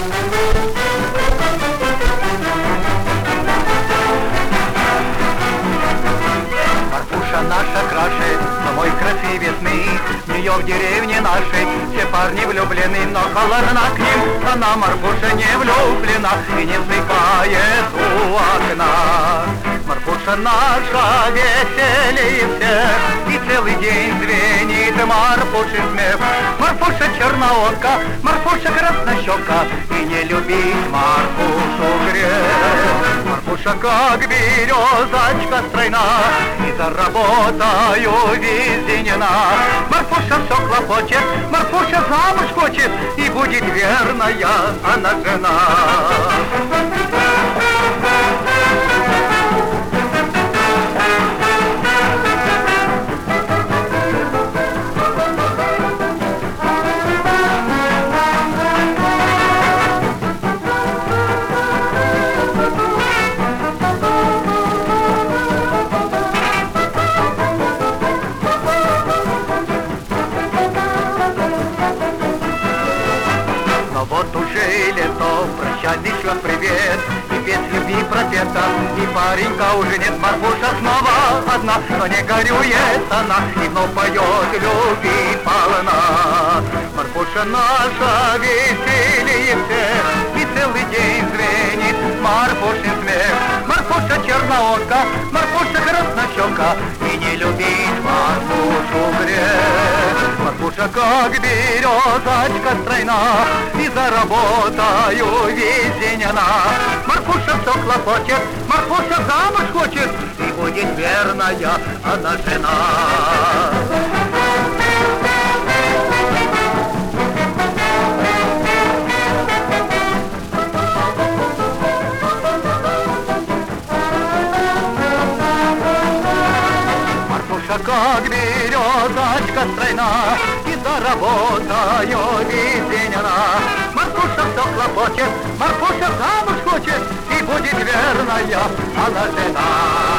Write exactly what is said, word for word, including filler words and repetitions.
Марфуша наша краше, но мой красивец мы. В нее в деревне нашей все парни влюблены, но холодна к ним она, Марфуша, не влюблена и не вздыхает у окна. Марфуша наша веселее всех, и целый день звенит Марфушин смех. Марфуша черноокая, Марфуша краснощека, и не любить Марфушу грех. Марфуша как березочка стройна, и за работою везенена. Марфуша все хлопочет, Марфуша замуж хочет, и будет верная она жена. Вот уже лето, прощальный шлет привет, и без любви пропета, и паренька уже нет. Марфуша снова одна, но не горюет она, и вновь поет любви полна. Марфуша наша веселее всех, и целый день звенит Марфушин смех. Марфуша черноокая, Марфуша краснощека, и не любить Марфушу грех. Марфуша как березочка стройна, и за работою везенена. Марфуша все хлопочет, Марфуша замуж хочет, и будет верная она жена. Марфуша как березочка стройна, и за работою везенена. Марфуша все хлопочет, Марфуша замуж хочет, и будет верная она жена.